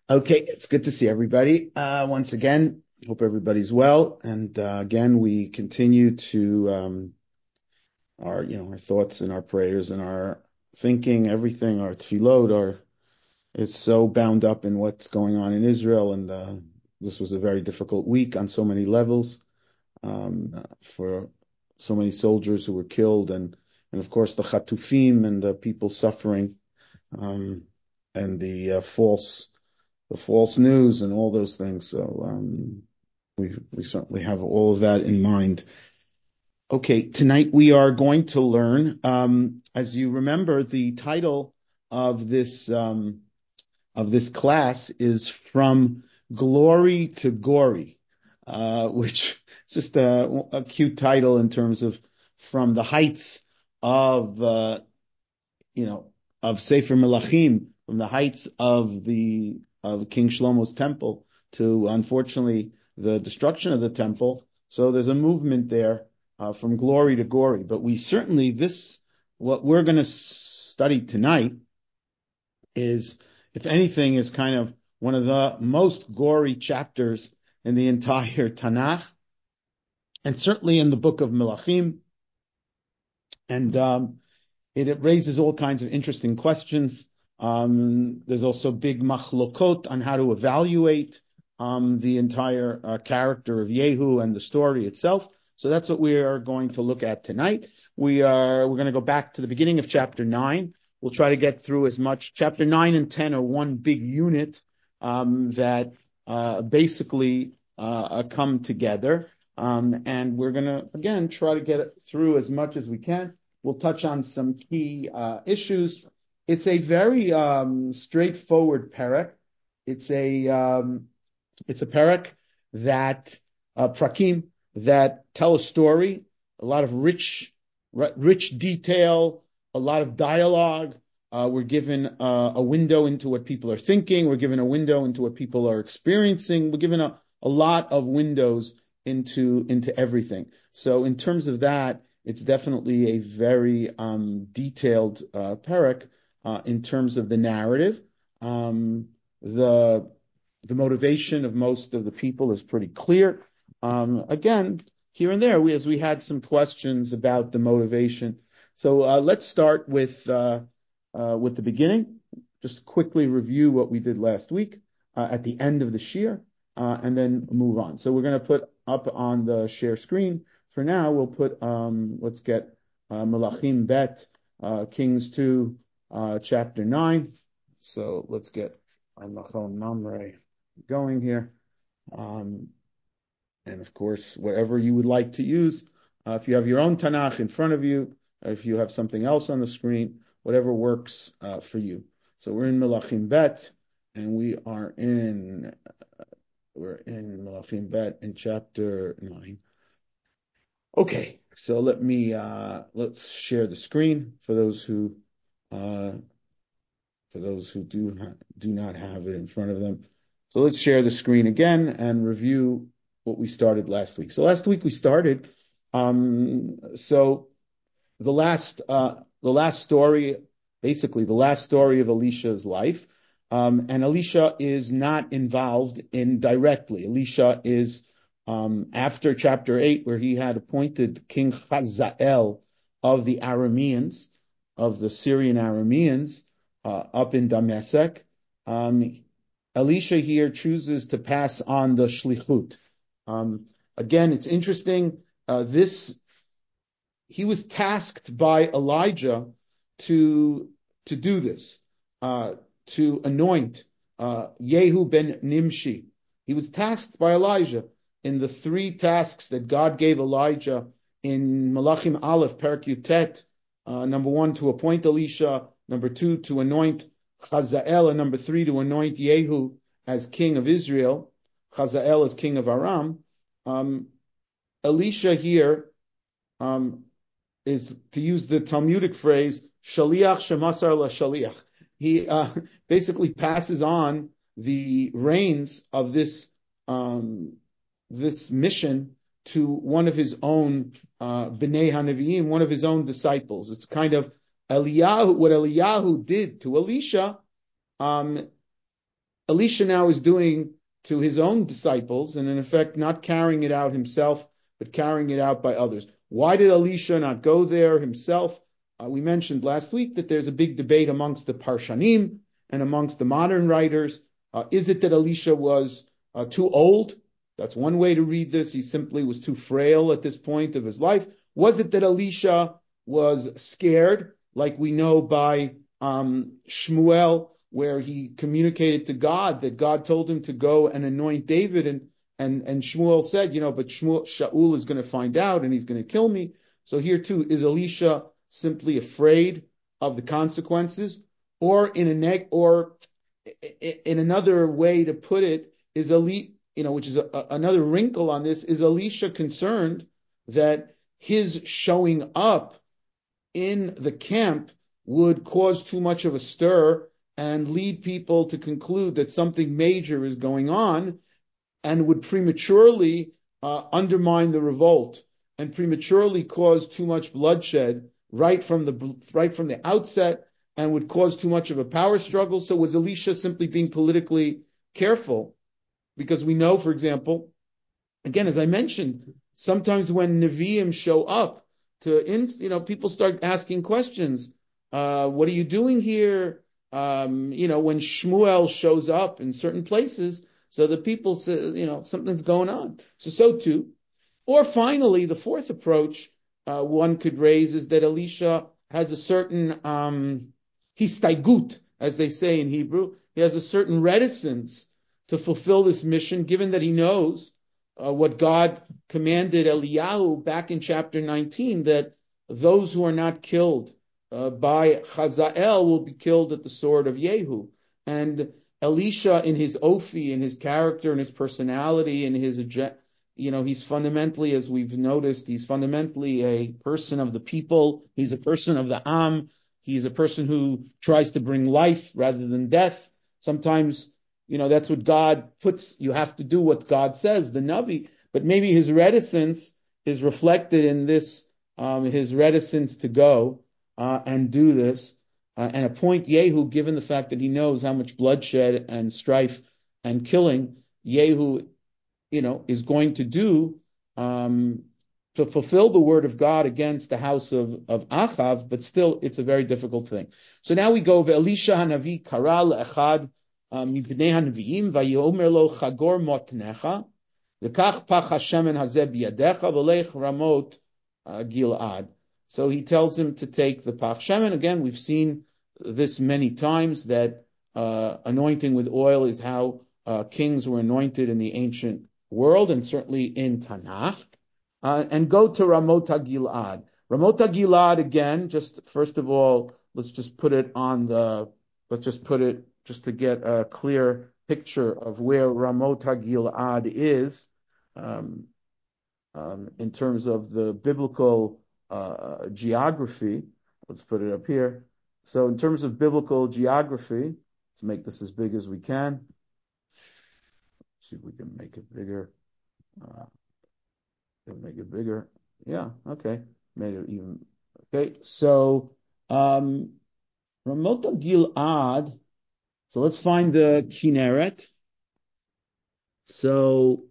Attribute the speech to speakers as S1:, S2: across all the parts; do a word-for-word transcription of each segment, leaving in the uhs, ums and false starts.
S1: Okay, it's good to see everybody. Uh, once again, hope everybody's well. And uh, again, we continue to um, our, you know, our thoughts and our prayers and our thinking, everything, our tefillot, our is so bound up in what's going on in Israel. And uh, this was a very difficult week on so many levels um, for so many soldiers who were killed, and and of course the Chatufim and the people suffering, um, and the uh, false. the false news and all those things. So um, we we certainly have all of that in mind. Okay, tonight we are going to learn. Um, as you remember, the title of this um, of this class is From Glory to Gory, uh, which is just a, a cute title in terms of from the heights of uh, you know of Sefer Melachim, from the heights of the of King Shlomo's temple to, unfortunately, the destruction of the temple. So there's a movement there uh, from glory to gory. But we certainly, this, what we're going to study tonight is, if anything, is kind of one of the most gory chapters in the entire Tanakh, and certainly in the book of Melachim. And um, it, it raises all kinds of interesting questions. Um, there's also big machlokot on how to evaluate um, the entire uh, character of Yehu and the story itself. So that's what we are going to look at tonight. We are we're going to go back to the beginning of chapter nine. We'll try to get through as much. Chapter nine and ten are one big unit um, that uh, basically uh, come together, um, and we're going to again try to get through as much as we can. We'll touch on some key uh, issues. It's a very um, straightforward parak. It's a um, it's a parak that uh, prakim that tell a story, a lot of rich rich detail, a lot of dialogue. Uh, we're given uh, a window into what people are thinking. We're given a window into what people are experiencing. We're given a, a lot of windows into into everything. So in terms of that, it's definitely a very um, detailed uh, parak uh, in terms of the narrative. Um, the the motivation of most of the people is pretty clear. Um, again, here and there, we, as we had some questions about the motivation. So uh, let's start with uh, uh, with the beginning. Just quickly review what we did last week uh, at the end of the shir, uh, and then move on. So we're going to put up on the share screen. For now, we'll put, um, let's get uh, Melachim Bet, uh, Kings two, uh, chapter nine. So let's get Machon Mamre going here. Um, and of course, whatever you would like to use, uh, if you have your own Tanakh in front of you, if you have something else on the screen, whatever works uh, for you. So we're in Melachim Bet, and we are in, we're in Melachim Bet in chapter nine. Okay, so let me uh, let's share the screen for those who uh, for those who do ha- do not have it in front of them. So let's share the screen again and review what we started last week. So last week we started. Um, so the last uh, the last story, basically the last story of Elisha's life, um, and Elisha is not involved in directly. Elisha is um, after chapter eight, where he had appointed King Hazael of the Arameans, of the Syrian Arameans, uh, up in Damascus. Um, Elisha here chooses to pass on the shlichut. Um, again, it's interesting. Uh, this he was tasked by Elijah to to do this, uh, to anoint uh, Yehu ben Nimshi. He was tasked by Elijah in the three tasks that God gave Elijah in Malachim Aleph, Perek Yutet. Uh, number one, to appoint Elisha. Number two, to anoint Chazael. And number three, to anoint Yehu as king of Israel. Chazael as king of Aram. Um, Elisha here um, is, to use the Talmudic phrase, shaliach shemasar la shaliach. He uh, basically passes on the reins of this um, this mission to one of his own uh, bnei Hanaviim, one of his own disciples. It's kind of Eliyahu, what Eliyahu did to Elisha. Um, Elisha now is doing to his own disciples, and in effect, not carrying it out himself, but carrying it out by others. Why did Elisha not go there himself? Uh, we mentioned last week that there's a big debate amongst the Parshanim and amongst the modern writers. Uh, is it that Elisha was uh, too old? That's one way to read this. He simply was too frail at this point of his life. Was it that Elisha was scared, like we know by um, Shmuel, where he communicated to God that God told him to go and anoint David, and and and Shmuel said, you know, but Shmuel, Shaul is going to find out and he's going to kill me. So here too, is Elisha simply afraid of the consequences, or in a neg, or in another way to put it, is Eli, you know, which is a, a, another wrinkle on this, is Elisha concerned that his showing up in the camp would cause too much of a stir and lead people to conclude that something major is going on, and would prematurely uh, undermine the revolt and prematurely cause too much bloodshed right from the right from the outset, and would cause too much of a power struggle. So was Elisha simply being politically careful? Because we know, for example, again, as I mentioned, sometimes when Nevi'im show up to, you know, people start asking questions. Uh, what are you doing here? Um, you know, when Shmuel shows up in certain places, so the people say, you know, something's going on. So, so too. Or finally, the fourth approach uh, one could raise is that Elisha has a certain um, histaigut, as they say in Hebrew. He has a certain reticence to fulfill this mission, given that he knows uh, what God commanded Eliyahu back in chapter nineteen, that those who are not killed uh, by Chazael will be killed at the sword of Yehu. And Elisha, in his ophi, in his character, in his personality, in his, you know, he's fundamentally, as we've noticed, he's fundamentally a person of the people. He's a person of the Am. He's a person who tries to bring life rather than death. Sometimes, you know, that's what God puts, you have to do what God says, the Navi. But maybe his reticence is reflected in this, um, his reticence to go uh, and do this. Uh, and appoint Yehu, given the fact that he knows how much bloodshed and strife and killing Yehu, you know, is going to do um, to fulfill the word of God against the house of, of Achav, but still it's a very difficult thing. So now we go, Elisha hanavi karal echad mibnei hanaviim vayomer lo chagor motnecha v'kach pach hashemen hazeh biyadecha v'leich ramot Gilad. So he tells him to take the pach shemen. Again, we've seen this many times, that uh, anointing with oil is how uh, kings were anointed in the ancient world, and certainly in Tanakh. Uh, and go to Ramota Gilad. Ramota Gilad, again, just first of all, let's just put it on the, let's just put it, just to get a clear picture of where Ramota Gilad is, um, um, in terms of the biblical uh, geography. Let's put it up here. So in terms of biblical geography, let's make this as big as we can. See if we can make it bigger. Uh, make it bigger. Yeah, okay. Made it even. Okay, so um, Ramota Gilad. So let's find the Kinneret. So,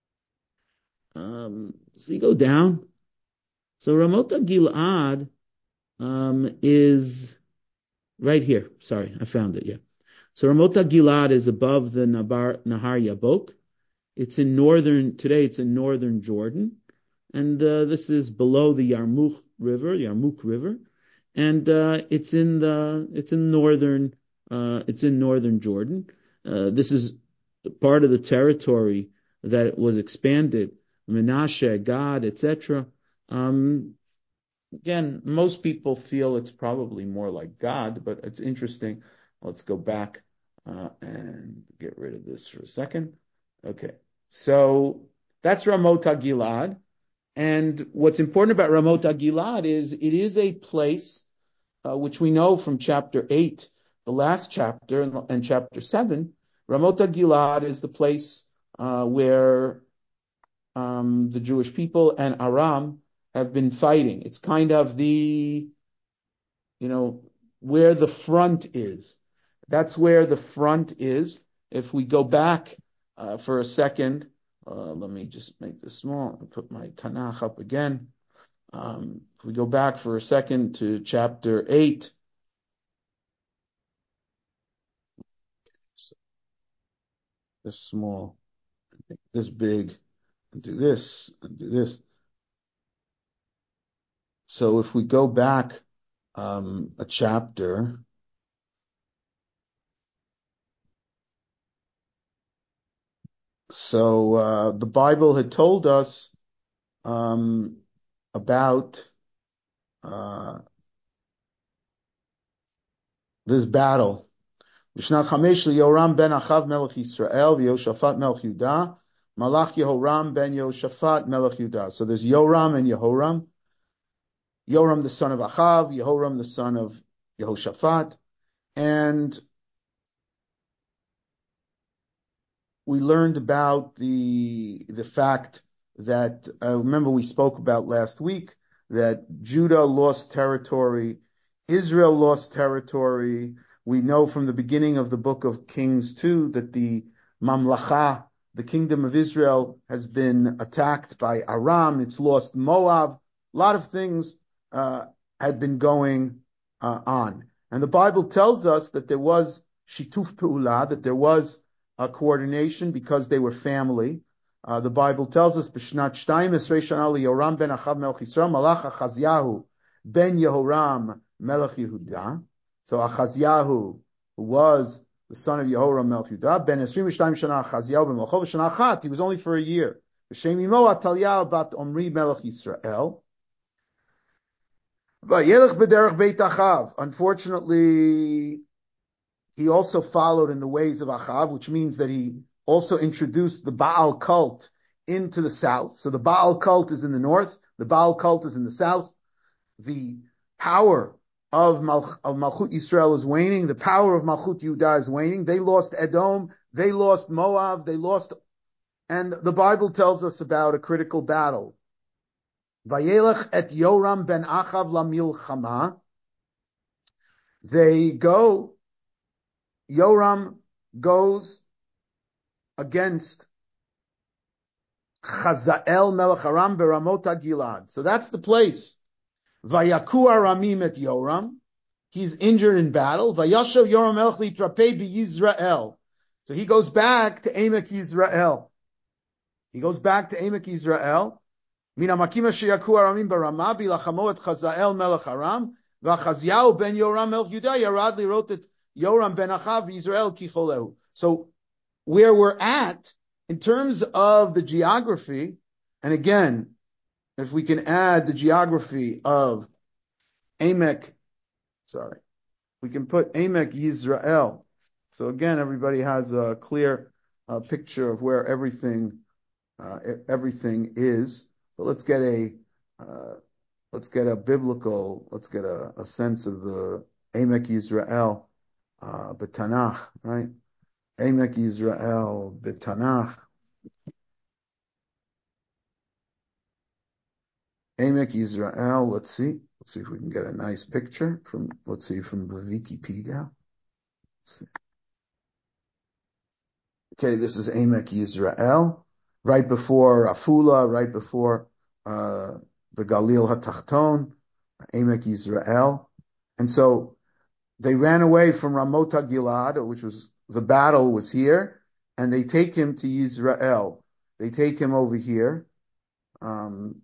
S1: um, so you go down. So Ramota Gilad um, is right here. Sorry, I found it. Yeah. So Ramota Gilad is above the Nabar, Nahar Yabok. It's in northern, today it's in northern Jordan. And uh, this is below the Yarmouk River, Yarmouk River. And uh, it's in the, it's in northern, uh, it's in northern Jordan. Uh, this is part of the territory that was expanded, Menashe, Gad, et cetera. Um, Again, most people feel it's probably more like God, but it's interesting. Let's go back uh, and get rid of this for a second. Okay, so that's Ramota Gilad. And what's important about Ramota Gilad is it is a place uh, which we know from chapter eight, the last chapter, and, and chapter seven. Ramota Gilad is the place uh, where um, the Jewish people and Aram have been fighting. It's kind of the, you know, where the front is. That's where the front is. if we go back uh, for a second, uh, let me just make this small and put my Tanakh up again. Um, if we go back for a second to chapter eight, this small, this big, and do this, and do this. So if we go back um, a chapter, so uh, the Bible had told us um, about uh, this battle. B'shnat Chamesh Yoram ben Achav Melech Yisrael v'Yoshafat Melech Yudah Malach Yehoram ben Yoshafat Melech Yudah. So there's Yoram and Yehoram. Yoram the son of Achav, Yehoram the son of Yehoshaphat, and we learned about the the fact that uh, remember we spoke about last week that Judah lost territory, Israel lost territory. We know from the beginning of the book of Kings too that the Mamlacha, the kingdom of Israel, has been attacked by Aram. It's lost Moab. A lot of things uh, had been going uh, on, and the Bible tells us that there was shituf pe'ulah, that there was uh, coordination because they were family. Uh, the Bible tells us, B'shnat shtayim esrei shana liYoram ben Achav melech Yisrael malach Achazyahu ben Yehoram melech Yehudah. So Achazyahu, who was the son of Yehoram melech Yehudah, ben esrim shtayim shana Achazyahu ben Melchov shana achat. He was only for a year. B'shem imo Atalyahu bat Omri melech Yisrael. Vayelech b'derech beit Achav. Unfortunately, he also followed in the ways of Achav, which means that he also introduced the Baal cult into the south. So the Baal cult is in the north, the Baal cult is in the south. The power of, Mal- of Malchut Yisrael is waning. The power of Malchut Yehudah is waning. They lost Edom, they lost Moab, they lost, and the Bible tells us about a critical battle. Vayelech et Yoram ben Achav lamilchama. They go. Yoram goes against Chazael Melech Aram beRamot Gilad. So that's the place. Vayaku Aramim et Yoram. He's injured in battle. Vayashav Yoram Melech litrapei b'Yisrael. So he goes back to Emek Yisrael. He goes back to Emek Yisrael. Mina makima sheyaku Aramim beRamah bilachamo et Chazael Melech Aram. V'Chazyahu ben Yoram Melech Yudah yarad lirot et Yoram ben Achav Yisrael kicholehu. So where we're at in terms of the geography, and again, if we can add the geography of Emek, sorry, we can put Emek Yisrael. So again, everybody has a clear uh, picture of where everything uh, everything is. But let's get a uh, let's get a biblical, let's get a, a sense of the Emek Yisrael. Uh, B'Tanach, right? Emek Yisrael, B'Tanach. Emek Yisrael, let's see. Let's see if we can get a nice picture from, let's see, from the Wikipedia. Let's see. Okay, this is Emek Yisrael, right before Afula, right before uh, the Galil HaTachton, Emek Yisrael. And so they ran away from Ramot Gilad, which was, the battle was here, and they take him to Yisrael. They take him over here. Um,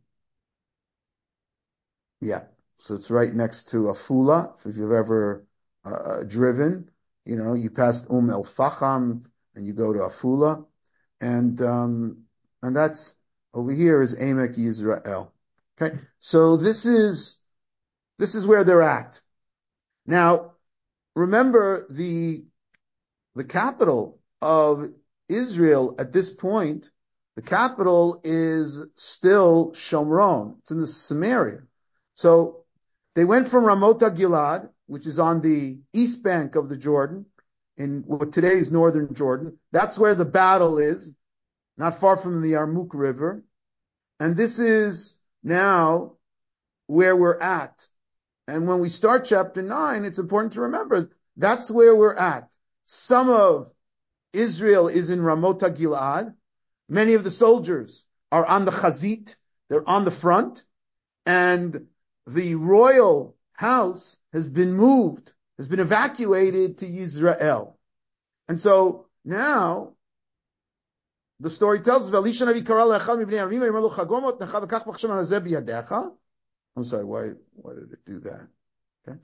S1: yeah, so it's right next to Afula. If you've ever uh, driven, you know, you pass Um El Facham and you go to Afula, and um, and that's over here is Emek Yisrael. Okay, so this is this is where they're at now. Remember the the capital of Israel at this point, the capital is still Shomron. It's in the Samaria. So they went from Ramot Gilad, which is on the east bank of the Jordan, in what today is northern Jordan. That's where the battle is, not far from the Yarmouk River. And this is now where we're at. And when we start chapter nine, it's important to remember that's where we're at. Some of Israel is in Ramot Gilad. Many of the soldiers are on the Chazit. They're on the front. And the royal house has been moved, has been evacuated to Yisrael. And so now the story tells us, I'm sorry, why, why did it do that? Okay.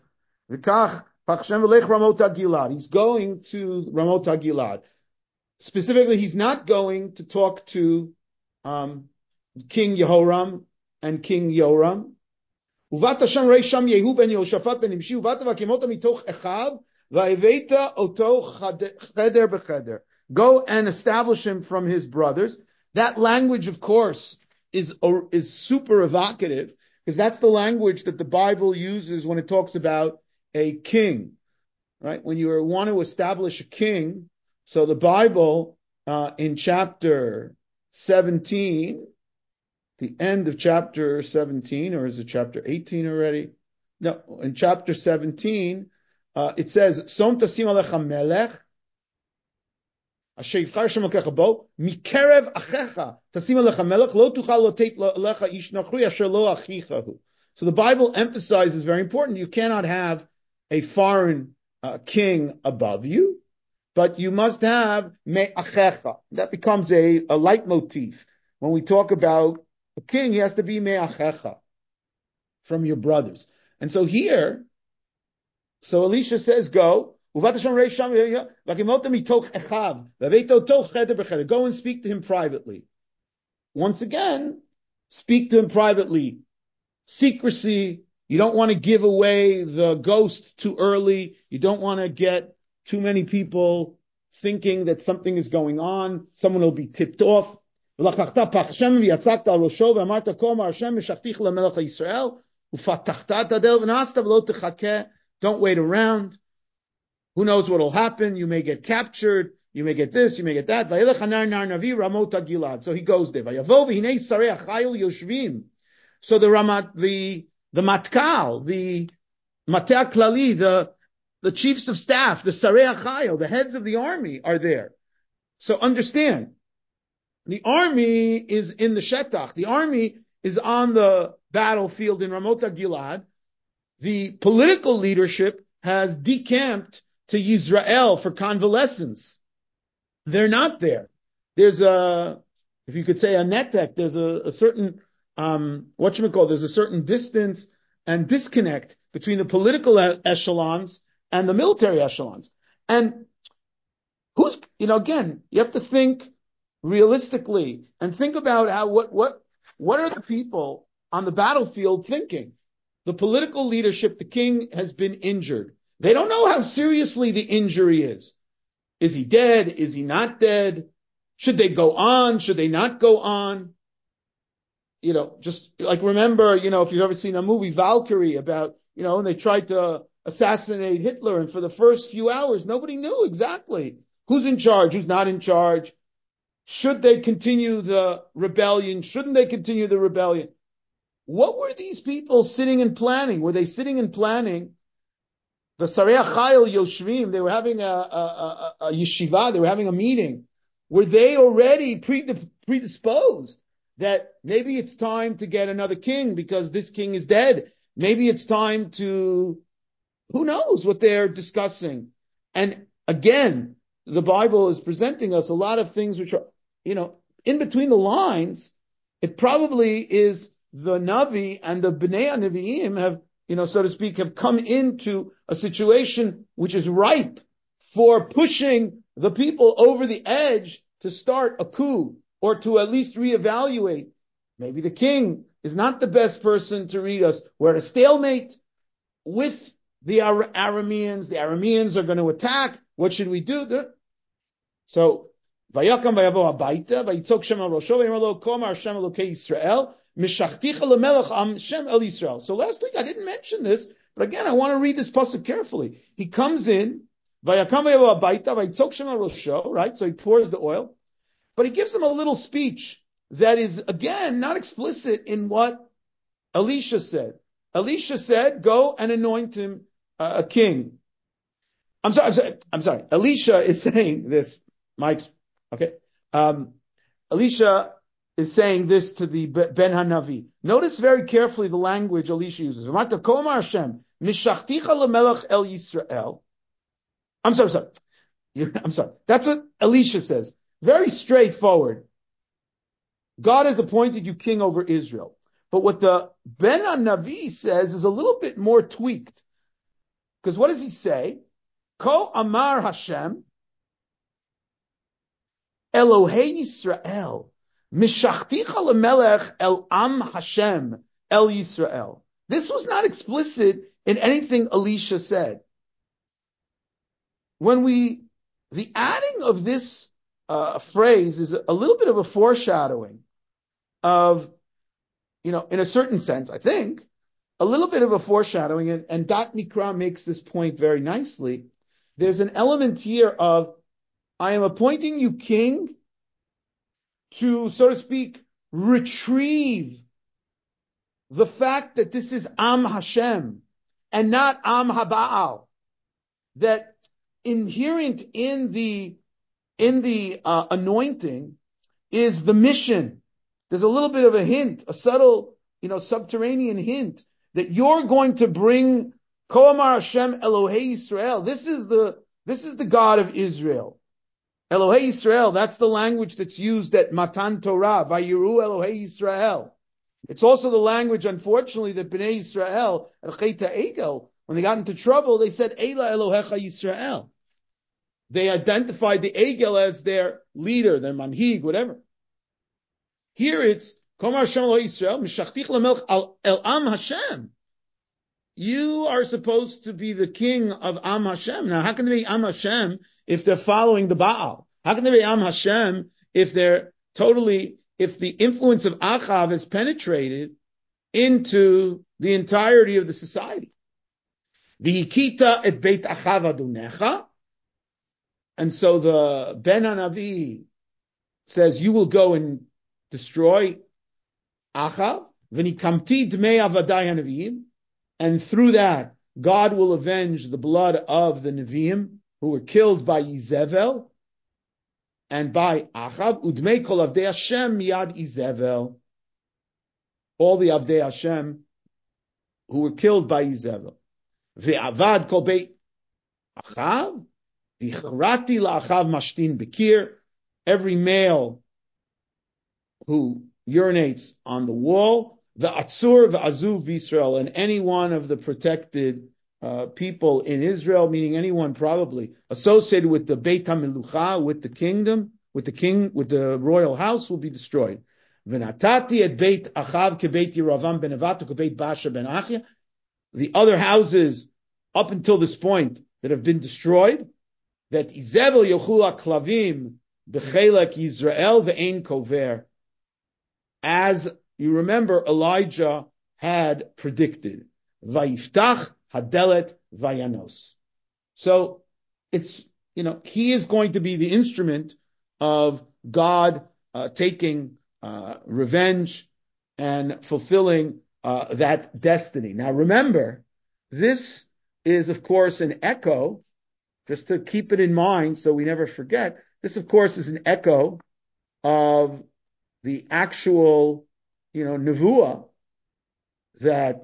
S1: He's going to Ramot Gilad. Specifically, he's not going to talk to um, King Yehoram and King Yoram. Uvat Hashem rei sham Yehu ben Yehoshaphat ben Nimshi, uvat vakimota mitoch Echav, va'eveta oto cheder b'cheder. Go and establish him from his brothers. That language, of course, is, is super evocative, because that's the language that the Bible uses when it talks about a king, right? When you want to establish a king, so the Bible, uh, in chapter seventeen, the end of chapter seventeen, or is it chapter eighteen already? No, in chapter seventeen, uh, it says, Som tasim alecha melech, asher yivchar Hashem Elokecha bo, mikerev achecha, tasim alecha melech, lo tuchal lotet alecha ish nachri, asher lo achicha hu. So the Bible emphasizes, very important, you cannot have a foreign uh, king above you, but you must have me'achecha. That becomes a, a leitmotif. When we talk about a king, he has to be me'achecha, from your brothers. And so here, so Elisha says, go, go and speak to him privately. Once again, speak to him privately. Secrecy. You don't want to give away the ghost too early. You don't want to get too many people thinking that something is going on. Someone will be tipped off. Don't wait around. Who knows what will happen? You may get captured. You may get this. You may get that. So he goes there. So the Ramat, the the Matkal, the Matea Klali, the the chiefs of staff, the Sarei HaChayil, the heads of the army are there. So understand, the army is in the Shetach. The army is on the battlefield in Ramot Gilad. The political leadership has decamped to Yisrael for convalescence. They're not there. There's a, if you could say a netek, there's a, a certain, um, whatchamacallit, there's a certain distance and disconnect between the political echelons and the military echelons. And who's, you know, again, you have to think realistically and think about how, what, what, what are the people on the battlefield thinking? The political leadership, the king has been injured. They don't know how seriously the injury is. Is he dead? Is he not dead? Should they go on? Should they not go on? You know, just like remember, you know, if you've ever seen a movie, Valkyrie, about, you know, when they tried to assassinate Hitler, and for the first few hours, nobody knew exactly who's in charge, who's not in charge. Should they continue the rebellion? Shouldn't they continue the rebellion? What were these people sitting and planning? Were they sitting and planning? The Sarei HaChayil Yoshvim, they were having a, a, a, a yeshiva, they were having a meeting. Were they already predisposed that maybe it's time to get another king because this king is dead? Maybe it's time to, who knows what they're discussing. And again, the Bible is presenting us a lot of things which are, you know, in between the lines. It probably is the Navi and the Bnei Nevi'im have, you know, so to speak, have come into a situation which is ripe for pushing the people over the edge to start a coup or to at least reevaluate. Maybe the king is not the best person to read us. We're at a stalemate with the Ar- Arameans. The Arameans are going to attack. What should we do? So, Vayakam vayavo habayta, vayitzok Shem al Rosho, vayimar lo kol mar Hashem Elokei Yisrael, mishachticha lemelech am Shem el Yisrael. So last week I didn't mention this, but again I want to read this pasuk carefully. He comes in, Vayakam vayavo habayta, vayitzok Shem al Rosho, right? So he pours the oil, but he gives them a little speech that is again not explicit in what Elisha said. Elisha said, "Go and anoint him uh, a king." I'm sorry, I'm sorry, I'm sorry. Elisha is saying this. Mike's, okay. Um, Elisha is saying this to the Ben Hanavi. Notice very carefully the language Elisha uses. Hashem, Mishachticha el Yisrael. I'm sorry, sorry. I'm sorry. That's what Elisha says. Very straightforward. God has appointed you king over Israel. But what the Ben Hanavi says is a little bit more tweaked. Because what does he say? Ko Amar Hashem, Elohei Yisrael, Mishachticha lemelech el Am Hashem, El Yisrael. This was not explicit in anything Elisha said. When we, the adding of this uh, phrase is a little bit of a foreshadowing of, you know, in a certain sense, I think, a little bit of a foreshadowing, and, and Dat Mikra makes this point very nicely. There's an element here of, I am appointing you king to, so to speak, retrieve the fact that this is Am Hashem and not Am Haba'al. That inherent in the, in the uh, anointing is the mission. There's a little bit of a hint, a subtle, you know, subterranean hint that you're going to bring Ko Amar Hashem Elohei Yisrael. This is the, this is the God of Israel. Elohei Yisrael, that's the language that's used at Matan Torah, Vayiru Elohei Yisrael. It's also the language, unfortunately, that Bnei Yisrael, at Cheta Egel, when they got into trouble, they said, Eila Elohecha Yisrael. They identified the Egel as their leader, their manhig, whatever. Here it's, Komar Hashem Elohei Yisrael, Mishachtich Lamelch El Am Hashem. You are supposed to be the king of Am Hashem. Now, how can they be Am Hashem if they're following the Baal? How can they be Am Hashem if they're totally, if the influence of Achav has penetrated into the entirety of the society? V'hikita et Beit Achav adunecha. And so the Ben Hanavi says, you will go and destroy Achav. V'nikamti dmei avadai hanavim. And through that, God will avenge the blood of the Nevi'im who were killed by Izevel and by Achav. Udmei kol avdei Hashem miyad Izevel. All the avdei Hashem who were killed by Izevel. Ve'avad kol beit Achav. V'charati la'achav mashtin bekir. Every male who urinates on the wall. The Atzur v'azuv Israel, and any one of the protected uh, people in Israel, meaning anyone probably associated with the Beit HaMelucha, with the kingdom, with the king, with the royal house, will be destroyed. V'natati et Beit Achav kebeit Yeravam ben Nevat kebeit Baasha ben Achia. The other houses up until this point that have been destroyed, that Izevel yochul klavim b'chelek Yisrael ve'ein kover. As you remember, Elijah had predicted, Vayiftach hadelet vayanos. So it's, you know, he is going to be the instrument of God uh, taking uh, revenge and fulfilling uh, that destiny. Now remember, this is of course an echo, just to keep it in mind so we never forget, this of course is an echo of the actual, you know, nevuah that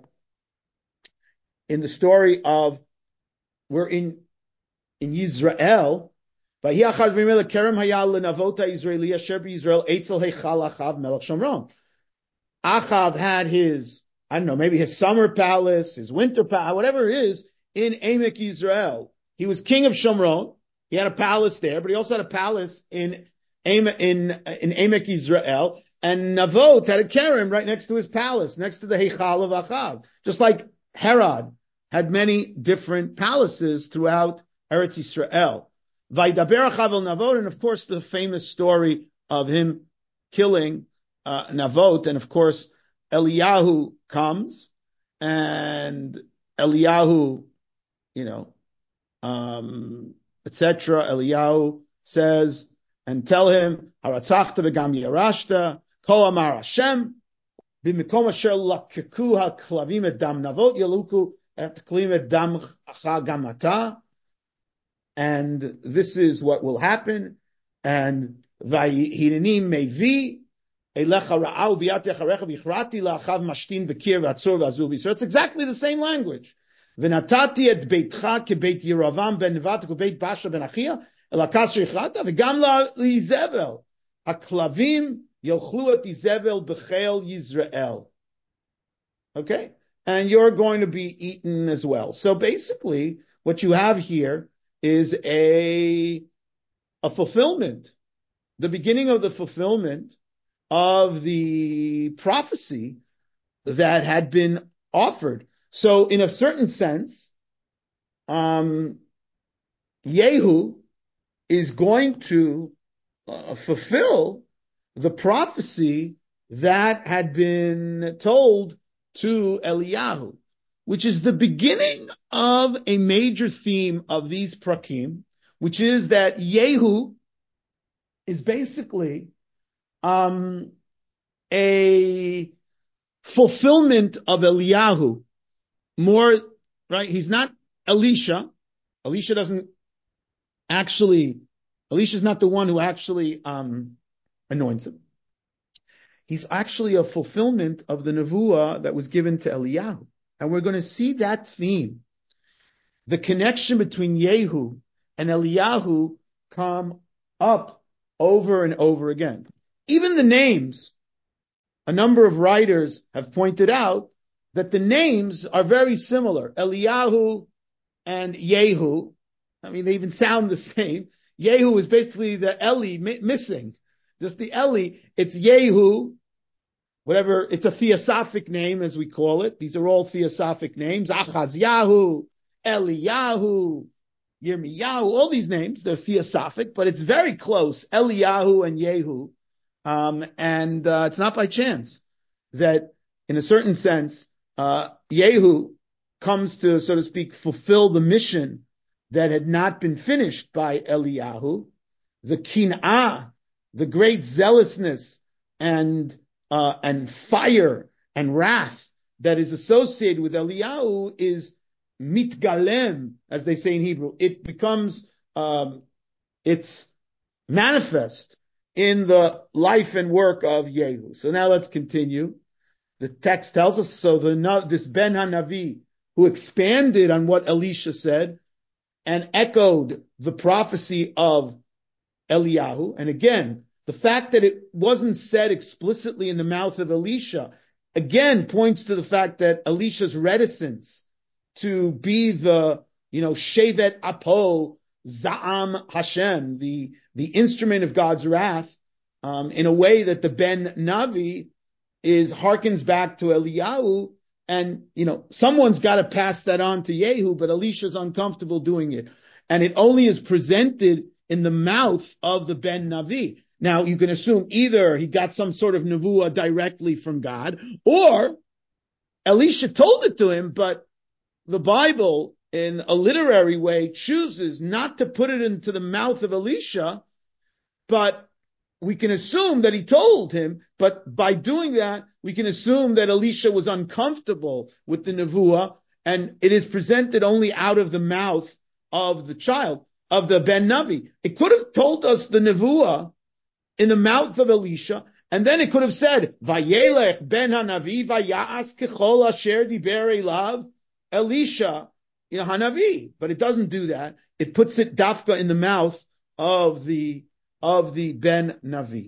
S1: in the story of, we're in, in Yisrael, Achav had his, I don't know, maybe his summer palace, his winter palace, whatever it is, in Emek Yisrael. He was king of Shomron. He had a palace there, but he also had a palace in in in Emek Yisrael. And Navot had a kerem right next to his palace, next to the Heichal of Achav. Just like Herod had many different palaces throughout Eretz Yisrael. Vaidaber Achav el Navot, and of course the famous story of him killing uh, Navot. And of course Eliyahu comes, and Eliyahu, you know, um, et cetera. Eliyahu says, and tell him, Haratzachta v'gam yarashta, Ko amar Hashem, b'mikom asher lakeku ha'klavim et dam navot yaluku et klim et dam acha gamata. And this is what will happen. and Vayihineni mevi elecha ra'au v'yati acharecha v'ichrati la'achav mashtin v'kir v'atzur v'azul. So it's exactly the same language. V'natati et beitcha kebeit Yeravam ben Nevat kebeit Basha ben Achia elakas shechrata v'gam li'Izevel haklavim yochlu et Izevel b'cheil Yisrael. Okay, and you're going to be eaten as well. So basically, what you have here is a a fulfillment, the beginning of the fulfillment of the prophecy that had been offered. So in a certain sense, um, Yehu is going to uh, fulfill the prophecy that had been told to Eliyahu, which is the beginning of a major theme of these prakim, which is that Yehu is basically um, a fulfillment of Eliyahu. More, right? He's not Elisha. Elisha doesn't actually, Elisha's not the one who actually um, anoints him. He's actually a fulfillment of the nevuah that was given to Eliyahu. And we're going to see that theme, the connection between Yehu and Eliyahu, come up over and over again. Even the names, a number of writers have pointed out that the names are very similar. Eliyahu and Yehu, I mean, they even sound the same. Yehu is basically the Eli mi- missing. Just the Eli, it's Yehu, whatever, it's a theosophic name as we call it. These are all theosophic names. Achazyahu, Eliyahu, Yirmiyahu, all these names, they're theosophic, but it's very close, Eliyahu and Yehu. Um, and uh, it's not by chance that, in a certain sense, uh, Yehu comes to, so to speak, fulfill the mission that had not been finished by Eliyahu. The kin'ah, the great zealousness and uh, and fire and wrath that is associated with Eliyahu is mitgalem, as they say in Hebrew. It becomes, um, it's manifest in the life and work of Yehu. So now let's continue. The text tells us, so the this Ben HaNavi, who expanded on what Elisha said and echoed the prophecy of Eliyahu. And again, the fact that it wasn't said explicitly in the mouth of Elisha, again, points to the fact that Elisha's reticence to be the, you know, Shevet Apo, Za'am Hashem, the, the instrument of God's wrath, um, in a way that the Ben Navi is harkens back to Eliyahu. And, you know, someone's got to pass that on to Yehu, but Elisha's uncomfortable doing it. And it only is presented in the mouth of the Ben Navi. Now, you can assume either he got some sort of nevuah directly from God, or Elisha told it to him, but the Bible, in a literary way, chooses not to put it into the mouth of Elisha, but we can assume that he told him, but by doing that, we can assume that Elisha was uncomfortable with the nevuah, and it is presented only out of the mouth of the child, of the Ben Navi. It could have told us the nevuah in the mouth of Elisha, and then it could have said, Vayelech Ben HaNavi vayas kechol asher diber elav Elisha, you know, Hanavi. But it doesn't do that. It puts it dafka in the mouth of the of the Ben Navi.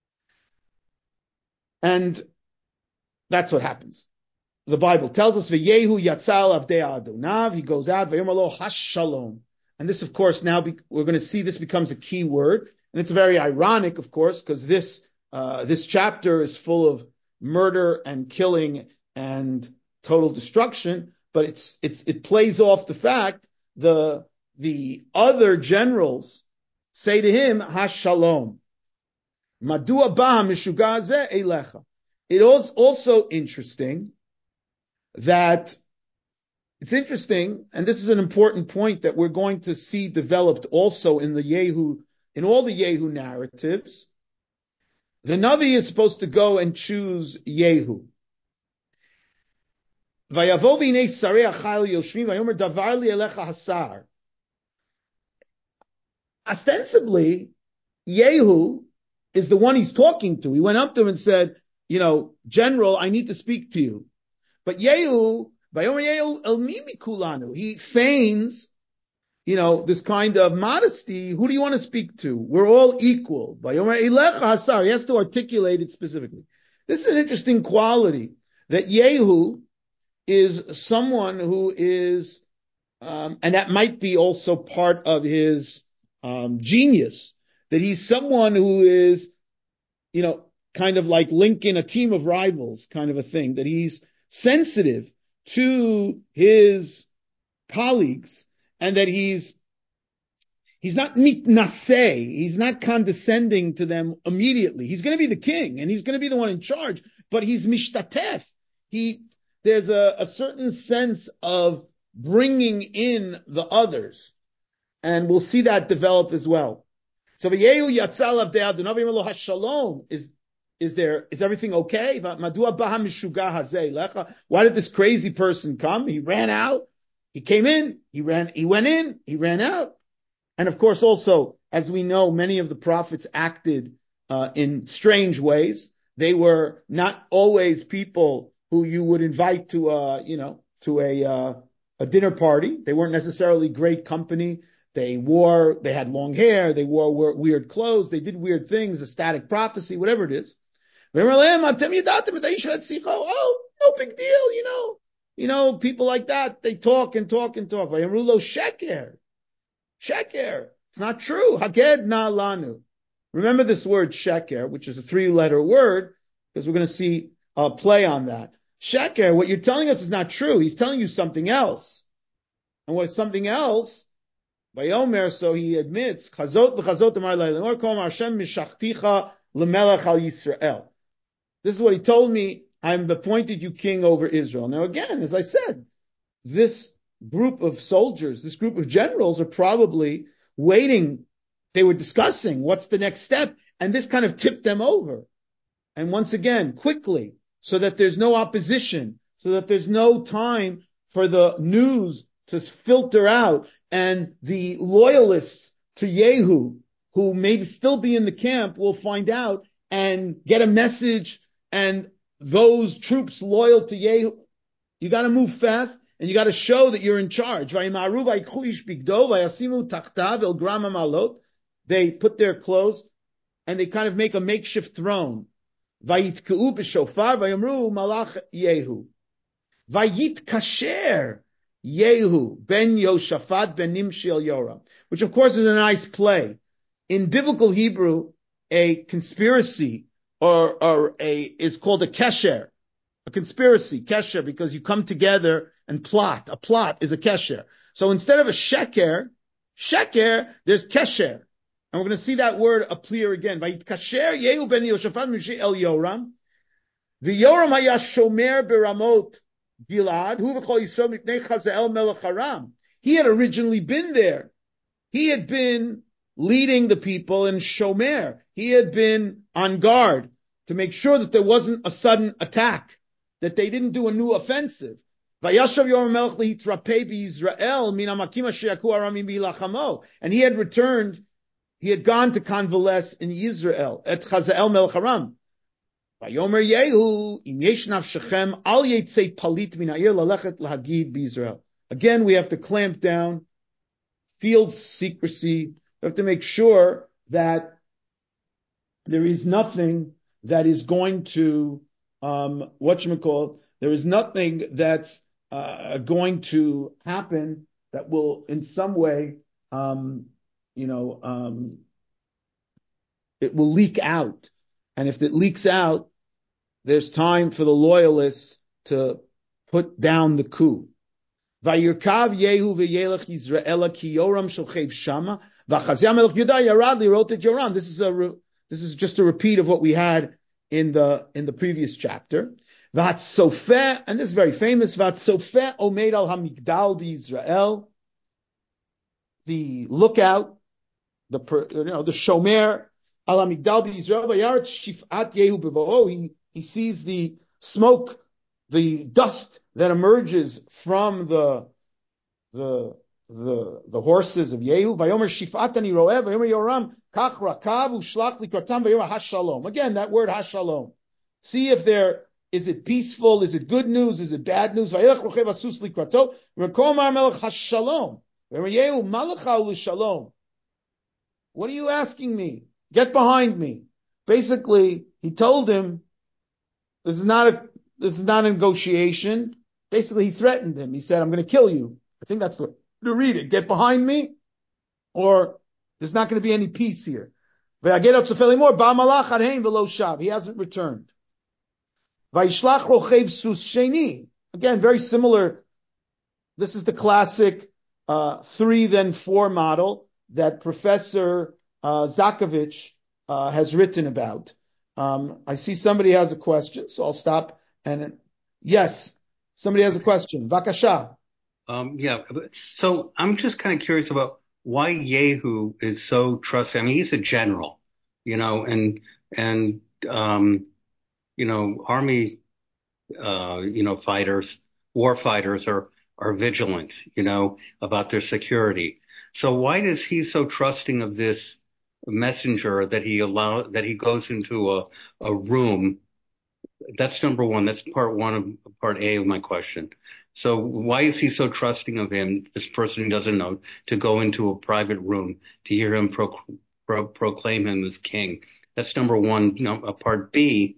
S1: And that's what happens. The Bible tells us, V'yehu yatzal avdei adonav, he goes out, V'yomer lo hashalom. And this, of course, now be, we're going to see this becomes a key word. And it's very ironic, of course, because this uh, this chapter is full of murder and killing and total destruction. But it's it's it plays off the fact the the other generals say to him, Hashalom. Madua ba mishuga zeh elecha. It is also interesting that it's interesting, and this is an important point that we're going to see developed also in the Yehu, in all the Yehu narratives. The Navi is supposed to go and choose Yehu. Vayavo v'nei sarei achayil yoshvim vayomer davar li elecha hasar. Ostensibly, Yehu is the one he's talking to. He went up to him and said, you know, General, I need to speak to you. But Yehu, he feigns, you know, this kind of modesty. Who do you want to speak to? We're all equal. He has to articulate it specifically. This is an interesting quality, that Yehu is someone who is, um, and that might be also part of his um, genius, that he's someone who is, you know, kind of like Lincoln, a team of rivals kind of a thing, that he's sensitive to his colleagues, and that he's he's not mitnaseh, he's not condescending to them immediately. He's going to be the king, and he's going to be the one in charge, but he's mishtatef. He there's a, a certain sense of bringing in the others, and we'll see that develop as well. So Yehu Yatzal Avdei Adonai Hashalom is is there is everything okay? Why did this crazy person come? He ran out. He came in. He ran. He went in. He ran out. And of course, also, as we know, many of the prophets acted uh, in strange ways. They were not always people who you would invite to a, you know, to a uh, a dinner party. They weren't necessarily great company. They wore, they had long hair, they wore weird clothes, they did weird things, a static prophecy, whatever it is. Oh, no big deal, you know. You know, people like that, they talk and talk and talk. Sheker. Sheker. It's not true. Haged na lanu. Remember this word sheker, which is a three-letter word, because we're going to see a play on that. Sheker, what you're telling us is not true. He's telling you something else. And what is something else? Vayomer, so he admits, Chazot v'chazot amar le'lenor kol Hashem mishachticha lemelech al Yisrael. This is what he told me. I'm appointed you king over Israel. Now again, as I said, this group of soldiers, this group of generals are probably waiting. They were discussing what's the next step, and this kind of tipped them over. And once again, quickly, so that there's no opposition, so that there's no time for the news to filter out, and the loyalists to Yehu, who may still be in the camp, will find out and get a message, and those troops loyal to Yehu, you got to move fast, and you got to show that you're in charge. They put their clothes, and they kind of make a makeshift throne. Vayitke'u b'shofar vayomru malach Yehu. Vayit kasher Yehu ben Yoshaphat ben Nimshi el Yoram, which of course is a nice play. In biblical Hebrew, a conspiracy or, or a is called a kesher, a conspiracy, kesher, because you come together and plot. A plot is a kesher. So instead of a sheker, sheker, there's kesher. And we're going to see that word appear again. Vayit kasher Yehu ben Yoshaphat ben Nimshi el Yoram. The Yoram haya shomer beramot Gilad, who Chazael Melech Aram. He had originally been there. He had been leading the people in Shomer. He had been on guard to make sure that there wasn't a sudden attack, that they didn't do a new offensive. Vayashav Yoram Melech lehitrapei b'Yisrael min hamakim asher yaku aramim b'ilachamo. And he had returned, he had gone to convalesce in Israel at Chazael Melech Aram. Vayomer Yehu, im yesh nafshechem al yetzei palit min ha'ir lalechet lahagid b'Yisrael. Again, we have to clamp down field secrecy. We have to make sure that there is nothing that is going to, um, whatchamacallit, there is nothing that's uh, going to happen that will in some way, um, you know, um, it will leak out. And if it leaks out, there's time for the loyalists to put down the coup. Vayirkav Yehu v'yelech Yisrael ki Yoram shochev shama v'chazia melech Yudah yarad lirot et Yoram. This is a re, this is just a repeat of what we had in the in the previous chapter. V'hatzofeh, and this is very famous. V'hatzofeh omeid al hamigdal b'Yisrael. The lookout, the you know the shomer. Al Hamigdal b'Yisrael v'yaretz shifat Yehu b'vo'o. He he sees the smoke, the dust that emerges from the the the, the horses of Yehu. Vayomer shifatani roev, vayomer Yoram, kach rakav ushlach likratam, vayomer hashalom. Again, that word hashalom. See if there, is it peaceful? Is it good news? Is it bad news? Vayelech rochev asus likrato, v'kol mar melech hashalom. Vayomer Yehu, malacha u'lishalom. What are you asking me? Get behind me. Basically, he told him, this is not a, this is not a negotiation. Basically, he threatened him. He said, I'm going to kill you. I think that's the way to read it. Get behind me, or there's not going to be any peace here. He hasn't returned. Again, very similar. This is the classic uh, three then four model that Professor uh, Zakovich uh, has written about. Um, I see somebody has a question, so I'll stop. And yes, somebody has a question. Vakasha.
S2: Um, yeah. So I'm just kind of curious about why Yehu is so trusted. I mean, he's a general, you know, and and um, you know, army, uh, you know, fighters, war fighters are are vigilant, you know, about their security. So why is he so trusting of this messenger that he allow that he goes into a a room? That's number one. That's part one of part A of my question. So why is he so trusting of him, this person he doesn't know, to go into a private room to hear him pro, pro, proclaim him as king? That's number one. No, uh, part B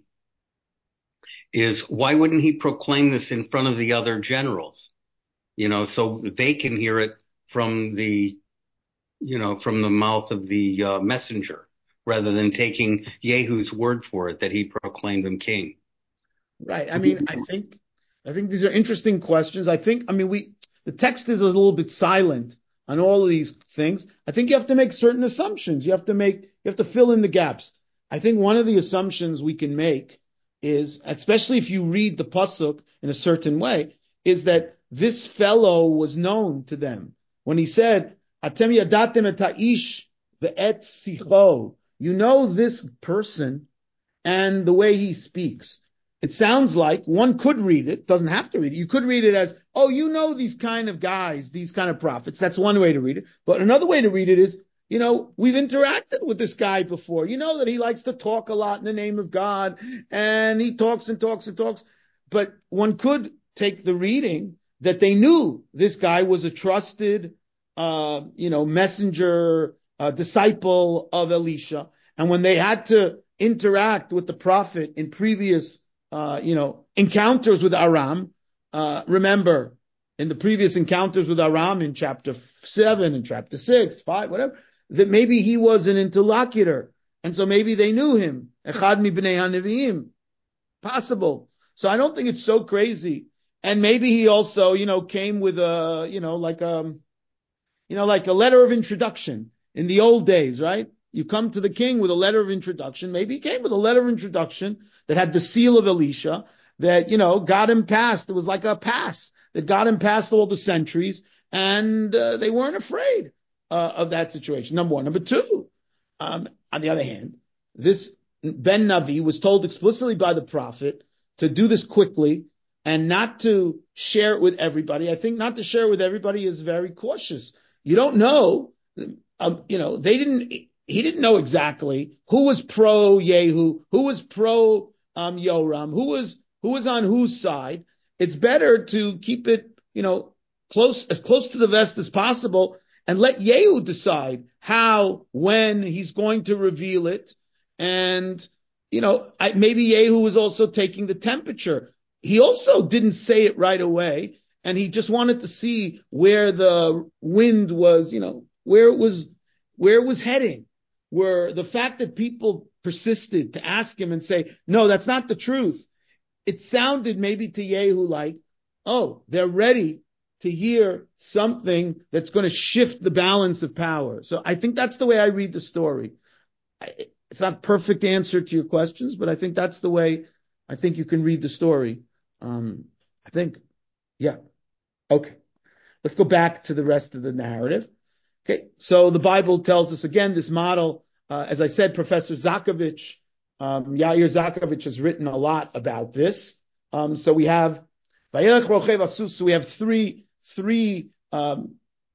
S2: is why wouldn't he proclaim this in front of the other generals? You know, so they can hear it from the, you know, from the mouth of the uh, messenger, rather than taking Yehu's word for it that he proclaimed him king.
S1: Right. I mean, I think, I think these are interesting questions. I think, I mean, we, the text is a little bit silent on all of these things. I think you have to make certain assumptions. You have to make, you have to fill in the gaps. I think one of the assumptions we can make is, especially if you read the pasuk in a certain way, is that this fellow was known to them. When he said, Atem yadatem et ha'ish ve'et sicho, you know this person and the way he speaks. It sounds like one could read it, doesn't have to read it. You could read it as, oh, you know these kind of guys, these kind of prophets. That's one way to read it. But another way to read it is, you know, we've interacted with this guy before. You know that he likes to talk a lot in the name of God, and he talks and talks and talks. But one could take the reading that they knew this guy was a trusted, uh, you know, messenger, uh, disciple of Elisha. And when they had to interact with the prophet in previous Uh, you know, encounters with Aram. Uh, remember, in the previous encounters with Aram in chapter seven and chapter six, five, whatever, that maybe he was an interlocutor. And so maybe they knew him. Echad mi b'nei ha'nevi'im. Possible. So I don't think it's so crazy. And maybe he also, you know, came with a, you know, like a, you know, like a letter of introduction in the old days, right? You come to the king with a letter of introduction. Maybe he came with a letter of introduction that had the seal of Elisha that, you know, got him past. It was like a pass that got him past all the centuries, and uh, they weren't afraid uh, of that situation. Number one. Number two, um, on the other hand, this Ben Navi was told explicitly by the prophet to do this quickly and not to share it with everybody. I think not to share it with everybody is very cautious. You don't know, um, you know, they didn't, he didn't know exactly who was pro Yehu, who was pro um, Yoram, who was, who was on whose side. It's better to keep it, you know, close, as close to the vest as possible, and let Yehu decide how, when he's going to reveal it. And, you know, I, maybe Yehu was also taking the temperature. He also didn't say it right away, and he just wanted to see where the wind was, you know, where it was, where it was heading. Where the fact that people persisted to ask him and say, no, that's not the truth. It sounded maybe to Yehu like, oh, they're ready to hear something that's going to shift the balance of power. So I think that's the way I read the story. I, it's not a perfect answer to your questions, but I think that's the way I think you can read the story. Um, I think, yeah. Okay. Let's go back to the rest of the narrative. Okay. So the Bible tells us again, this model, uh, as I said, Professor Zakovich, um, Yair Zakovich has written a lot about this. Um, so we have, so we have three, three, um,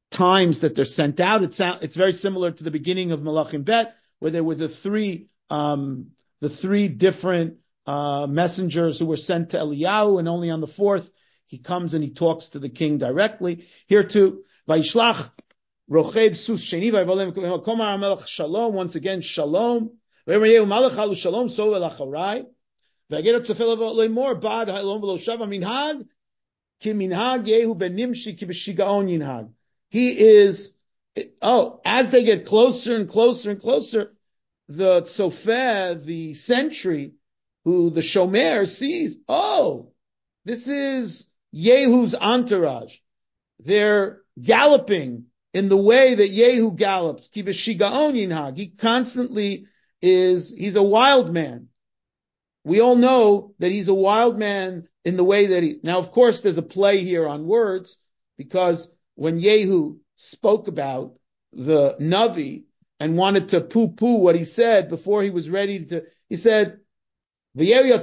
S1: times that they're sent out. It's it's very similar to the beginning of Malachim Bet, where there were the three um, the three different uh, messengers who were sent to Eliyahu, and only on the fourth he comes and he talks to the king directly. Here too, Vayishlach Rochev Sus Sheni Vayvolem Komar Melech Shalom. Once again, Shalom. Wherever Yehu Malach Halu Shalom So Elacharai. Vayegerat Tzofel Leimor Bad Halom V'Lo Shav Minhag Ki Minhag Yehu Ben Nimshi Ki B'Shigaon Yinhag. He is, oh, as they get closer and closer and closer, the Tzofeh, the sentry, who the Shomer sees, oh, this is Yehu's entourage. They're galloping in the way that Yehu gallops. Ki b'shigaon yinhag. He constantly is, he's a wild man. We all know that he's a wild man in the way that he, now of course there's a play here on words, because when Yehu spoke about the Navi and wanted to poo-poo what he said before he was ready to, he said, so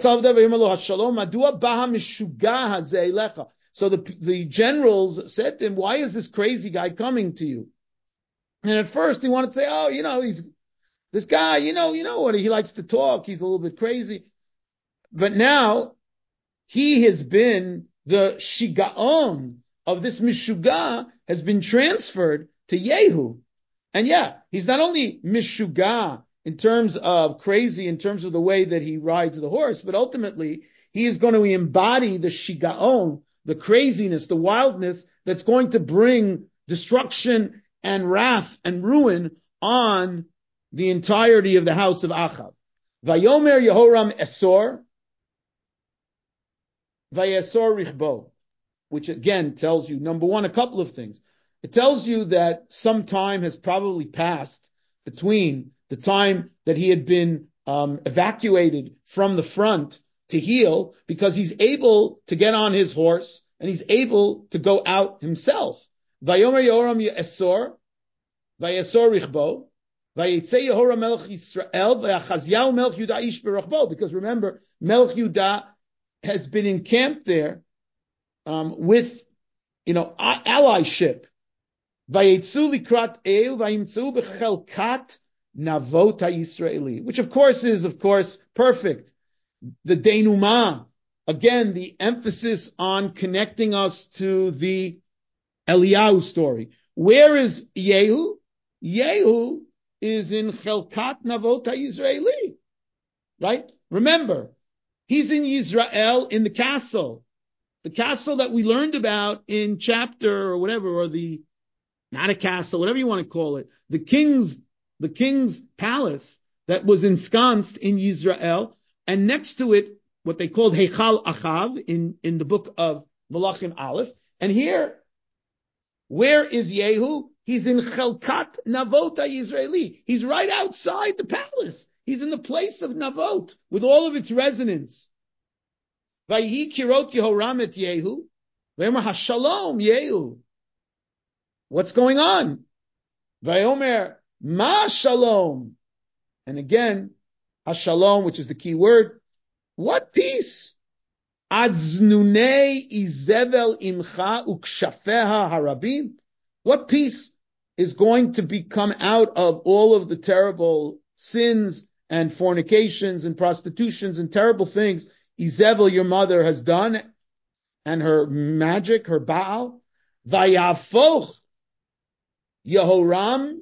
S1: the, the generals said to him, why is this crazy guy coming to you? And at first he wanted to say, oh, you know, he's, this guy, you know, you know what, he likes to talk, he's a little bit crazy. But now, he has been, the Shigaon of this Mishuga has been transferred to Yehu. And yeah, he's not only Mishuga in terms of crazy, in terms of the way that he rides the horse, but ultimately he is going to embody the Shigaon, the craziness, the wildness that's going to bring destruction and wrath and ruin on the entirety of the house of Achav. Vayomer Yehoram Esor, Vayesor Richbo, which again tells you, number one, a couple of things. It tells you that some time has probably passed between the time that he had been um, evacuated from the front to heal, because he's able to get on his horse and he's able to go out himself. Vayomer Yehoram Esor, Vayesor Richbo, Vayetze Yehoram Melech Yisrael, Vayachazyahu Melech Yudah Ish Berachbo, because remember, Melech Yudah has been encamped there um, with, you know, allyship. Vayetzu likrat el vayimtzu bechelkat navot ha'Yisraeli, which of course is, of course, perfect. The denouement, again, the emphasis on connecting us to the Eliyahu story. Where is Yehu? Yehu is in chelkat navot ha'Yisraeli, right? Remember, he's in Yisrael in the castle. The castle that we learned about in chapter or whatever, or the, not a castle, whatever you want to call it, the king's, the king's palace that was ensconced in Yisrael, and next to it, what they called Heichal Achav in, in the book of Malachim Aleph. And here, where is Yehu? He's in Chelkat Navot Yisraeli. He's right outside the palace. He's in the place of Navot with all of its residents. Vayhi kirot Yehoram et Yehu. Vayomer hashalom Yehu. What's going on? Vayomer ma shalom. And again, hashalom, which is the key word. What peace? Adznunei izevel imcha ukshafeha harabim. What peace is going to be come out of all of the terrible sins and fornications and prostitutions and terrible things Izevel, your mother, has done, and her magic, her Baal? Vayafoch Yehoram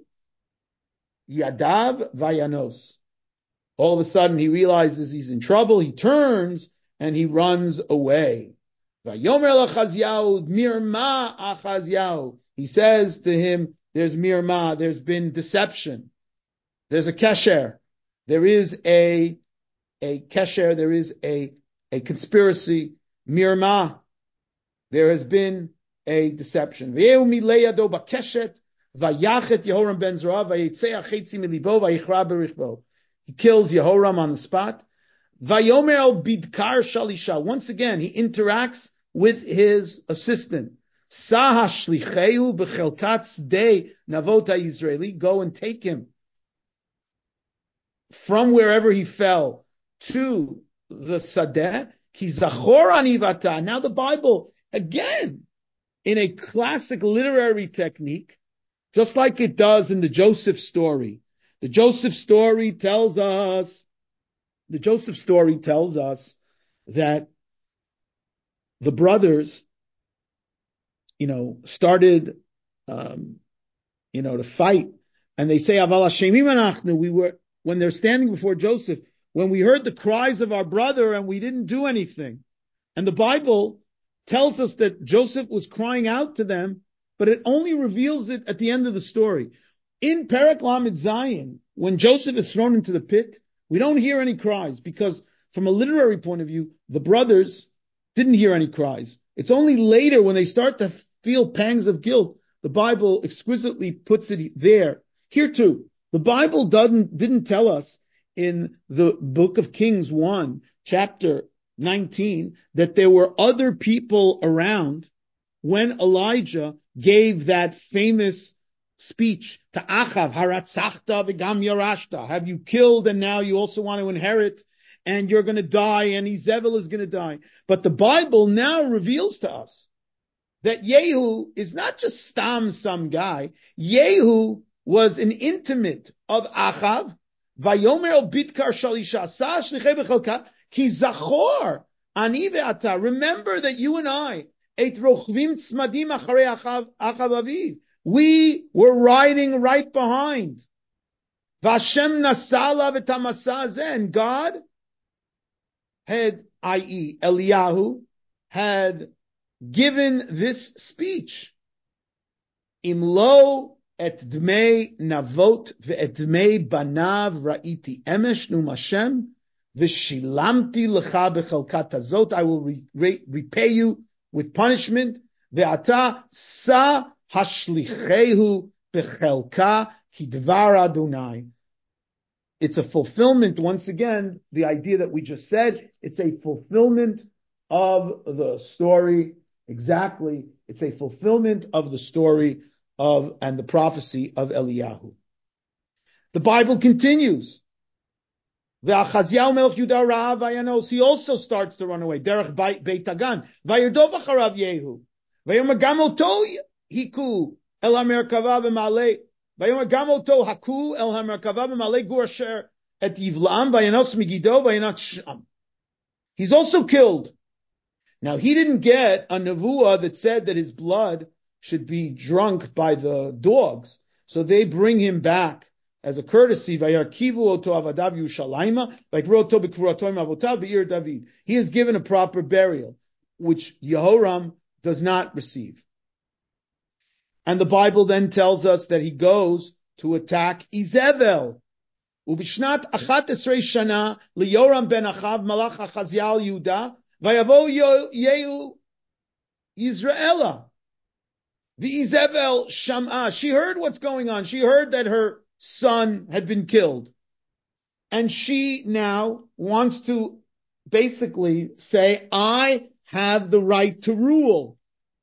S1: Yadav Vayanos. All of a sudden he realizes he's in trouble, he turns, and he runs away. Vayomer Lachazyahu Mirma Achazyahu. He says to him, there's mirma, there's been deception. There's a kesher. There is a, a kesher, there is a, a conspiracy. Mirma. There has been a deception. V'yehu mileyado bakeshet, vayachet Yehoram ben Zerah, vayetzei achetzi milibo, vayichra berichbo. He kills Yehoram on the spot. Vayomer al bidkar shalisha. Once again, he interacts with his assistant. Saha shlichehu b'chelkat de navota Yisraeli. Go and take him from wherever he fell to the sadeh. Ki zachor anivata. Now the Bible again in a classic literary technique, just like it does in the Joseph story. The Joseph story tells us, the Joseph story tells us that the brothers, you know, started, um, you know, to fight, and they say, "Aval Hashemim anachnu." We were, when they're standing before Joseph, when we heard the cries of our brother and we didn't do anything. And the Bible tells us that Joseph was crying out to them, but it only reveals it at the end of the story. In Perek Lamed Zayin, when Joseph is thrown into the pit, we don't hear any cries, because from a literary point of view, the brothers didn't hear any cries. It's only later when they start to feel pangs of guilt, the Bible exquisitely puts it there. Here too, the Bible doesn't, didn't tell us in the book of Kings one, chapter nineteen, that there were other people around when Elijah gave that famous speech to Achav, Haratzachta v'gam yarashta. Have you killed and now you also want to inherit, and you're going to die, and Izebel is going to die. But the Bible now reveals to us that Yehu is not just stam, some guy. Yehu was an intimate of Achav. Vayomer el bitkar shalisha sa shlichei b'chalka ki zachor ani ve'ata. Remember that you and I, et rochvim tzmadim acharei Achav Achav aviv. We were riding right behind. Vashem nasala v'tamasa zeh. And God had, that is. Eliyahu, had given this speech. Imlo et dmei navot ve'et dmei banav ra'iti emesh num Hashem v'shilamti lecha b'chalkat hazot. I will re- re- repay you with punishment. Ve'ata sa hashlichehu b'chalka kidvar Adonai. It's a fulfillment, once again, the idea that we just said, it's a fulfillment of the story. Exactly. It's a fulfillment of the story of, and the prophecy of Eliyahu. The Bible continues. Ve'achaziyahu melech Yudah ra'a vayanos. He also starts to run away. Derech Beit Hagan. Vayerdov acharav Yehu. Vayomer gam oto hiku el hamerkava v'malei. Vayomer gam oto haku el hamerkava v'malei gur asher et yivlam vayanos migido vayanat sham. He's also killed. Now, he didn't get a nevuah that said that his blood should be drunk by the dogs. So they bring him back as a courtesy. Vayarkivu oto avadav Yerushalayma, vayikru oto b'kvuratoim avotav be'ir David. He is given a proper burial, which Yehoram does not receive. And the Bible then tells us that he goes to attack Izebel. Ubishnat achat esrei shana liyoram ben Achav malach Achaziah Yehuda vayavo Yehu Yisraela. The Izebel Sham'a, she heard what's going on. She heard that her son had been killed. And she now wants to basically say, I have the right to rule.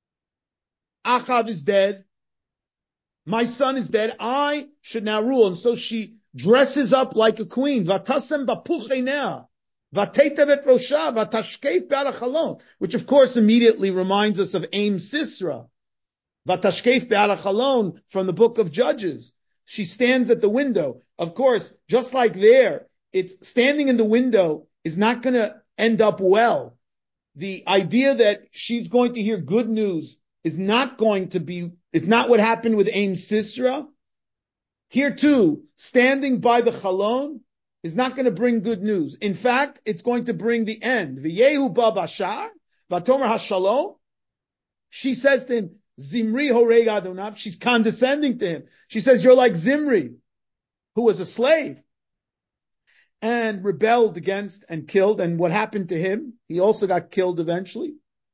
S1: Achav is dead. My son is dead. I should now rule. And so she dresses up like a queen. Vatasem bapuchenea. Vatetevet rosha. Vatashkeif be'arachalon. Which of course immediately reminds us of Aim Sisra. Vatashkeif be'arachalon from the book of Judges. She stands at the window. Of course, just like there, it's standing in the window is not going to end up well. The idea that she's going to hear good news is not going to be, it's not what happened with Aim Sisra. Here too, standing by the chalon is not going to bring good news. In fact, it's going to bring the end. V'yehu ba bashar, v'tomer hashalom. She says to him, Zimri horeg adonav. She's condescending to him. She says, you're like Zimri, who was a slave and rebelled against and killed. And what happened to him? He also got killed eventually.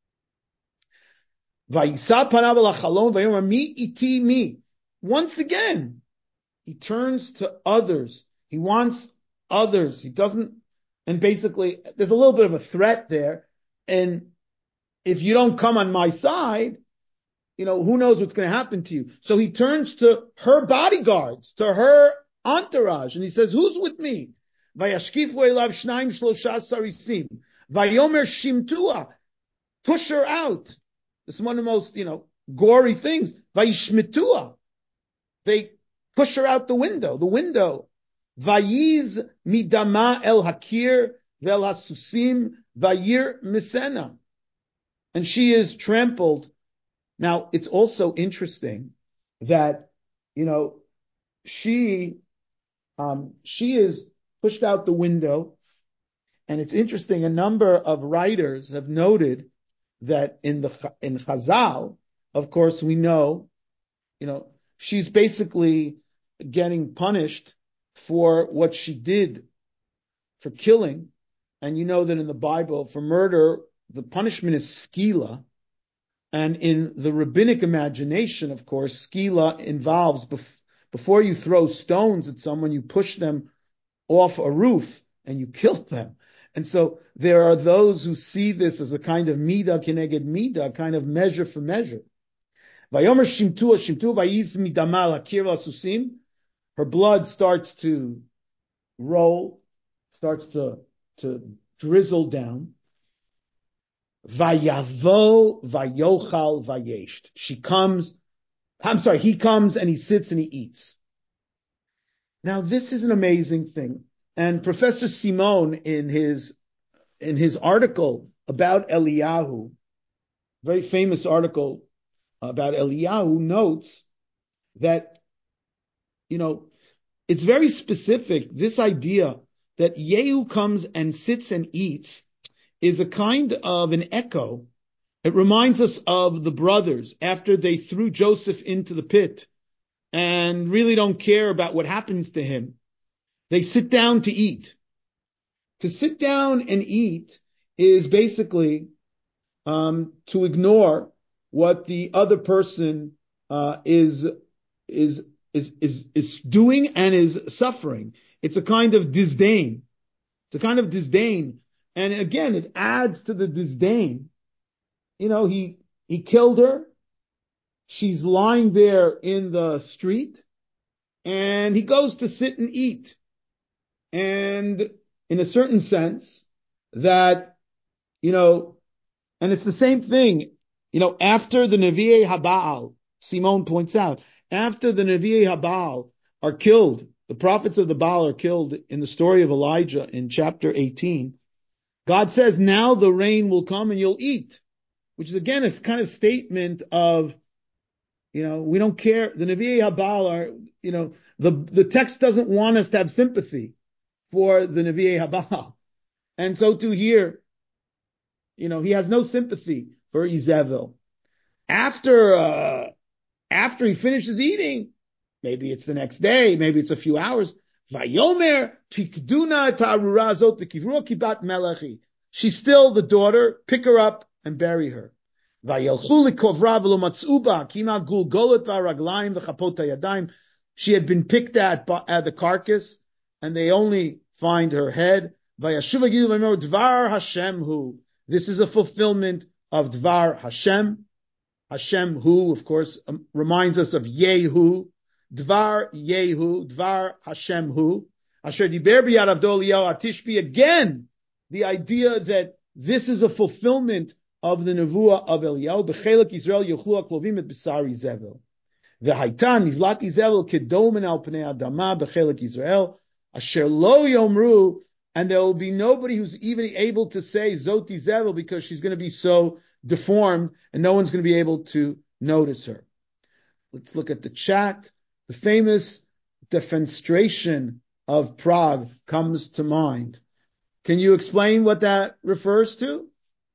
S1: Vayisa panav el hachalon vayomer mi iti mi. Once again, he turns to others. He wants others. He doesn't, and basically, there's a little bit of a threat there. And if you don't come on my side, you know, who knows what's going to happen to you. So he turns to her bodyguards, to her entourage, and he says, who's with me? Vayashkifu elav shnaim shlosha sarisim. Vayomer shimtua. Push her out. This is one of the most, you know, gory things. Vayishmitua. They push her out the window. The window. Vayiz midama el hakir vel hasusim vayir misena. And she is trampled. Now, it's also interesting that, you know, she, um, she is pushed out the window. And it's interesting, a number of writers have noted that in the, in Chazal, of course, we know, you know, she's basically getting punished for what she did for killing. And you know that in the Bible, for murder, the punishment is skila. And in the rabbinic imagination, of course, skila involves bef- before you throw stones at someone, you push them off a roof and you kill them. And so there are those who see this as a kind of midah keneged midah, kind of measure for measure. Vayomer shimtu shimtu vayiz midamal akir v'asusim. Her blood starts to roll, starts to, to drizzle down. Vayavo vayochal vayesht. She comes, I'm sorry, he comes and he sits and he eats. Now this is an amazing thing. And Professor Simon in his, in his article about Eliyahu, very famous article about Eliyahu, notes that, you know, it's very specific. This idea that Yehu comes and sits and eats is a kind of an echo. It reminds us of the brothers after they threw Joseph into the pit and really don't care about what happens to him. They sit down to eat. To sit down and eat is basically um, to ignore what the other person uh, is is is is is doing and is suffering. It's a kind of disdain. It's a kind of disdain, and again, it adds to the disdain. You know, he he killed her. She's lying there in the street, and he goes to sit and eat. And in a certain sense, that, you know, and it's the same thing, you know, after the Nevi'ei Haba'al, Simone points out, after the Nevi'ei Haba'al are killed, the prophets of the Baal are killed in the story of Elijah in chapter eighteen, God says, now the rain will come and you'll eat, which is again a kind of statement of, you know, we don't care. The Nevi'ei Haba'al are, you know, the, the text doesn't want us to have sympathy for the Nevi'ei Haba'al. And so too here, you know, he has no sympathy for Izevil. After, uh, after he finishes eating, maybe it's the next day, maybe it's a few hours, Vayomer pikduna ta'arura zot l'kivrua kibat melachi. She's still the daughter, pick her up and bury her. Vayelchu likovra v'lo matzu ba kima gulgolet v'araglayim v'chapot hayadayim. She had been picked at at the carcass, and they only find her head. Vayashuv hagidu v'yomer dvar Hashem hu. This is a fulfillment of Dvar Hashem. Hashem hu, of course, um, reminds us of Yehu. Dvar Yehu, Dvar Hashem hu. Asher diber b'yad avdo Eliyahu atishbi. Again, the idea that this is a fulfillment of the nevuah of Eliyahu. B'chelek Yisrael yochlu haklovim et b'sar Izevel. V'hayta nivlat Izevel kedomen al pnei adama b'chelek Yisrael. Asher lo yomru. And there will be nobody who's even able to say Zot Izevel because she's going to be so deformed and no one's going to be able to notice her. Let's look at the chat. The famous defenestration of Prague comes to mind. Can you explain what that refers to?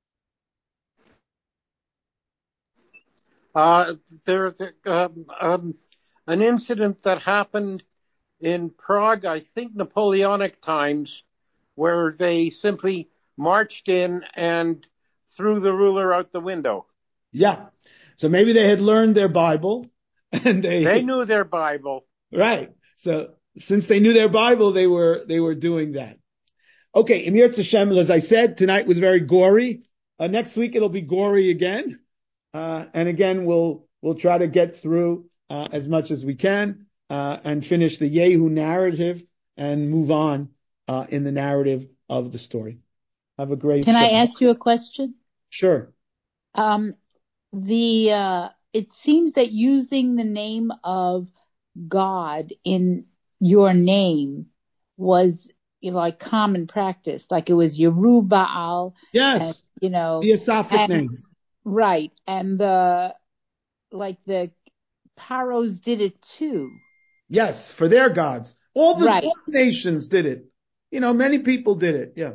S3: Uh, there's um, um, an incident that happened in Prague, I think Napoleonic times, where they simply marched in and threw the ruler out the window.
S1: Yeah. So maybe they had learned their Bible and they
S3: They knew their Bible.
S1: Right. So since they knew their Bible, they were they were doing that. Okay, Im Yirtzeh Hashem, as I said, tonight was very gory. Uh, next week it'll be gory again. Uh, and again we'll we'll try to get through uh, as much as we can uh, and finish the Yehu narrative and move on Uh, in the narrative of the story. Have a great
S4: Can
S1: show.
S4: I ask you a question?
S1: Sure.
S4: Um, the uh, it seems that using the name of God in your name was, you know, like common practice, like it was Yerubbaal, and
S1: Yes,
S4: you know,
S1: theosophic
S4: and
S1: names.
S4: right, and the like the Paros did it too.
S1: Yes, for their gods. All the
S4: Right.
S1: all the nations did it. You know, many people did it. Yeah.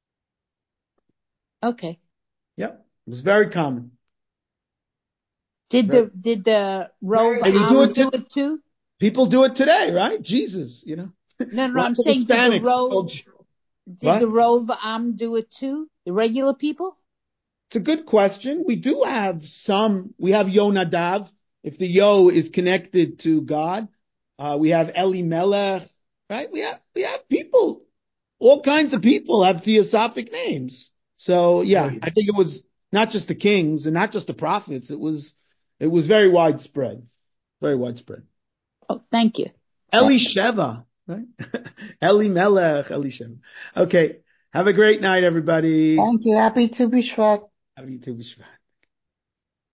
S4: Okay.
S1: Yep. It was very common.
S4: Did
S1: Very,
S4: the did the Rove
S1: they would do
S4: Am
S1: it
S4: do
S1: to,
S4: it too?
S1: people do it today, right? Jesus, you know.
S4: No, no, I'm
S1: Lots of
S4: saying did the
S1: Hispanics.
S4: Rove
S1: Oh,
S4: did the
S1: what?
S4: Rove Am do it too? The regular people?
S1: It's a good question. We do have some. We have Yonadav. If the Yo is connected to God, uh, we have Elimelech, right? We have we have people. All kinds of people have theosophic names. So yeah, I think it was not just the kings and not just the prophets. It was it was very widespread, very widespread.
S4: Oh, thank you.
S1: Elisheva, right? Elimelech, Elisheva. Okay. Have a great night, everybody.
S5: Thank you. Happy to be Shvat.
S1: Happy to be